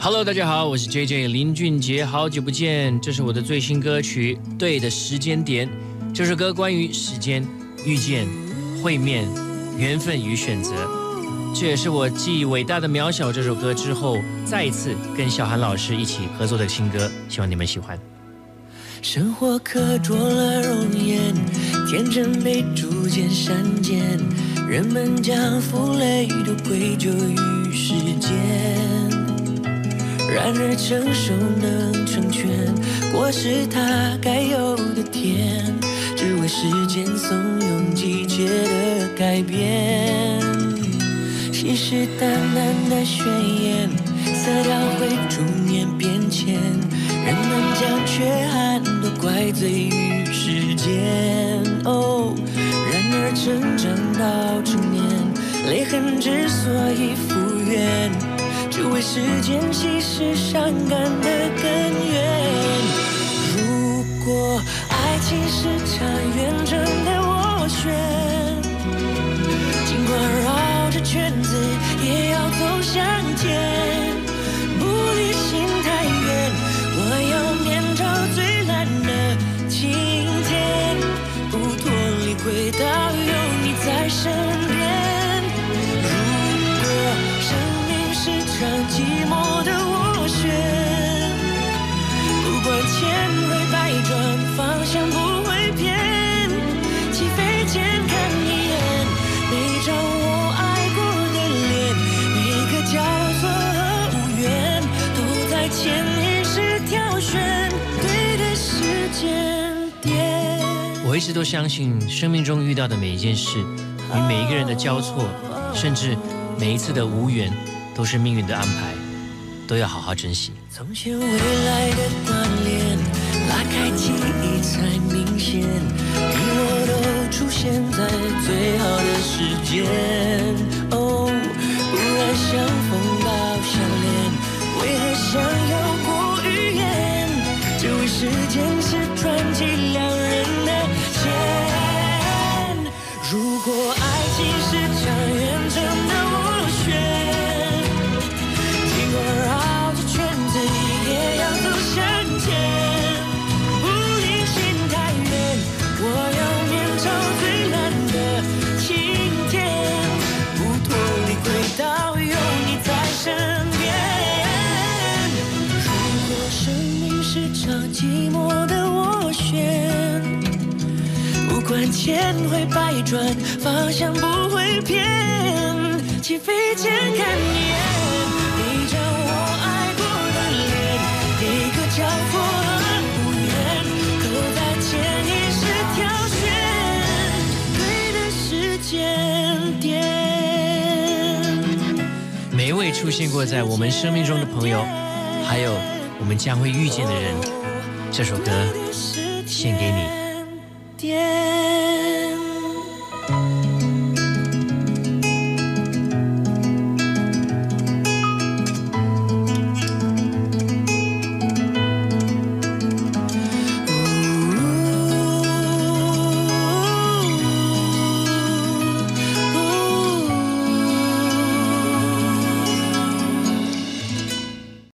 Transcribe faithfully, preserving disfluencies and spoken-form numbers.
Hello， 大家好，我是 J J 林俊杰，好久不见。这是我的最新歌曲《对的时间点》。这首歌关于时间、遇见、会面、缘分与选择。这也是我继《伟大的渺小》这首歌之后，再一次跟小韩老师一起合作的新歌，希望你们喜欢。 生活刻着了容颜，天真被逐渐删减，人们将负累都归咎于时间。然而成熟能成全，果实它该有的甜，只为时间怂恿季节的改变。信誓旦旦的宣言，色调会逐年变迁，人们将缺憾都怪罪于时间。哦，然而成长到成年，泪痕之所以复原，只为时间稀释伤感的根源。如果爱情是场远征的斡旋，尽管绕着圈子也要走向前，不离心太远，我要面朝最蓝的晴天，不脱离轨道，有你在身边。场寂寞的斡旋，不管千回百转，方向不会偏，起飞前看一眼，每张我爱过的脸，每个交错和无缘，都在潜意识挑选对的时间点。 我一直都相信，生命中遇到的每一件事，与每一个人的交错，甚至每一次的无缘，都是命运的安排，都要好好珍惜。 从前未来的锻炼，拉开记忆才明显，你我都出现在最好的时间。哦，不然相逢到相恋，为何想要过语言？这为时间是传奇两人的线。如果爱情是场远征的斡旋，绕着圈子也要走向前，不离心太远，我要面朝最蓝的晴天，不脱离轨道，有你在身边。如果生命是场寂寞的斡旋，不管千回百转，方向不会偏，起飞前看一眼，交错无缘，都在潜意识挑选对的时间点。 每一位出现过在我们生命中的朋友，还有我们将会遇见的人，这首歌献给你。